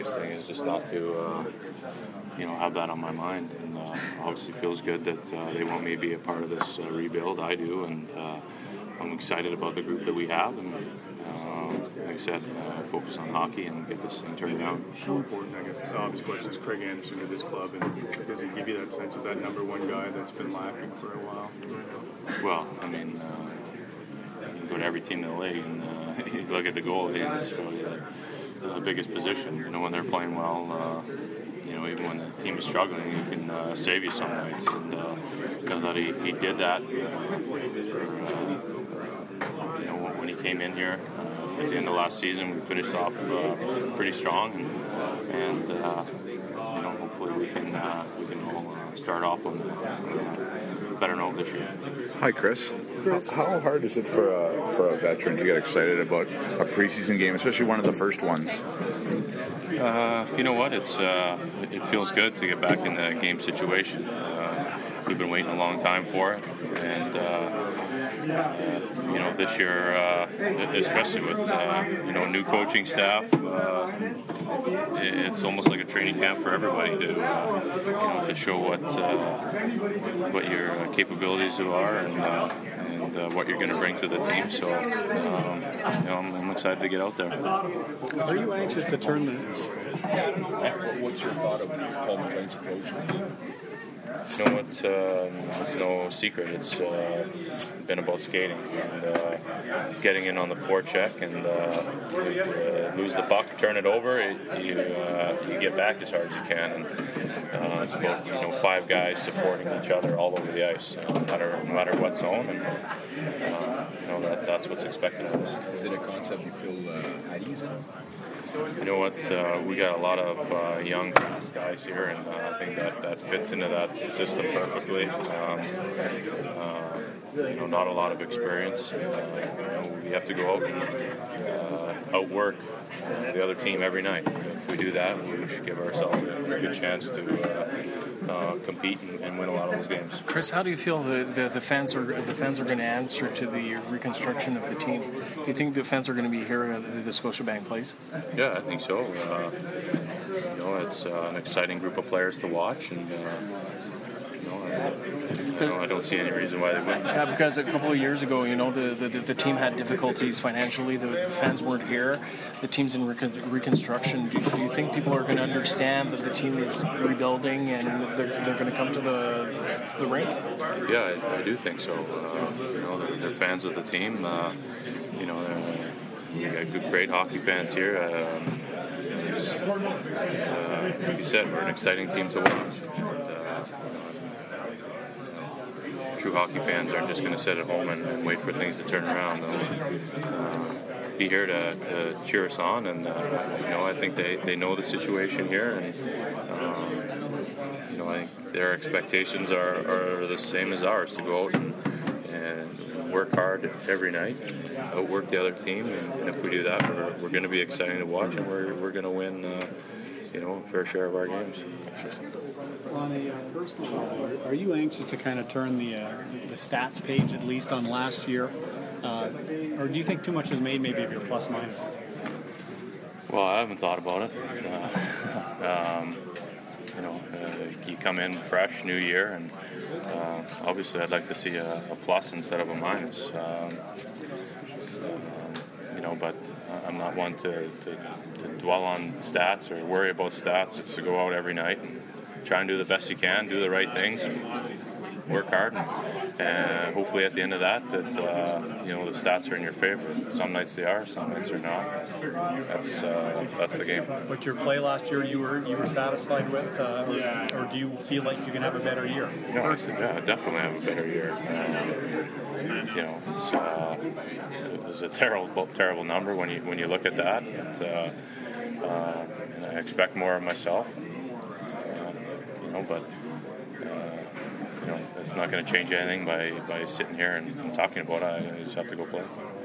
biggest thing is just not to, have that on my mind. And obviously feels good that they want me to be a part of this rebuild. I do, and I'm excited about the group that we have. And like I said, focus on hockey and get this thing turned around. How important, I guess, the obvious question is Craig Anderson to this club, and does he give you that sense of that number one guy that's been lacking for a while? Well, I mean, you go to every team in the league and you look at the goalie, and it's probably the biggest position. When they're playing well, even when the team is struggling, he can save you some nights. And that he did that. When he came in here at the end of last season, we finished off pretty strong, and hopefully we can all start off on a better note this year. Hi, Chris. How hard is it for a veteran to get excited about a preseason game, especially one of the first ones? You know what? It feels good to get back in the game situation. We've been waiting a long time for it, and this year, especially with new coaching staff, it's almost like a training camp for everybody to show what your capabilities are and what you're going to bring to the team. So I'm excited to get out there. Are you anxious to turn this? What's your thought of Paul McLean's approach? It's no secret. It's been about skating and getting in on the forecheck, and lose the puck, turn it over. You get back as hard as you can, and it's about 5 guys supporting each other all over the ice, no matter what zone, and that's what's expected of us. Is it a concept you feel at ease in? You know what? We got a lot of young, fast guys here, and I think that fits into that system perfectly. Not a lot of experience. We have to go out and outwork the other team every night. If we do that, we should give ourselves a good chance to compete and win a lot of those games. Chris, how do you feel the fans are going to answer to the reconstruction of the team? Do you think the fans are going to be here at the Scotiabank Place? Yeah, I think so. It's an exciting group of players to watch, and I don't see any reason why they wouldn't. Yeah, because a couple of years ago, the team had difficulties financially. The fans weren't here. The team's in reconstruction. Do you think people are going to understand that the team is rebuilding and they're going to come to the rink? Yeah, I do think so. They're fans of the team. We got great hockey fans here. Like you said, we're an exciting team to watch. True hockey fans aren't just going to sit at home and wait for things to turn around. They'll be here to cheer us on, and I think they know the situation here, and I think their expectations are the same as ours, to go out and work hard every night, outwork the other team, and if we do that, we're going to be exciting to watch, and we're going to win a fair share of our games. On a personal level, are you anxious to kind of turn the stats page, at least on last year? Or do you think too much is made maybe of your plus-minus? Well, I haven't thought about it. You come in fresh, new year, and obviously I'd like to see a plus instead of a minus. But I'm not one to dwell on stats or worry about stats. It's to go out every night and try and do the best you can, do the right things, work hard, and hopefully at the end of that the stats are in your favor. Some nights they are, some nights they're not. That's the game. But your play last year, you were satisfied with, or do you feel like you can have a better year? Yeah, definitely have a better year. It was a terrible number when you look at that. And I expect more of myself. But it's not going to change anything by sitting here and talking about it. I just have to go play.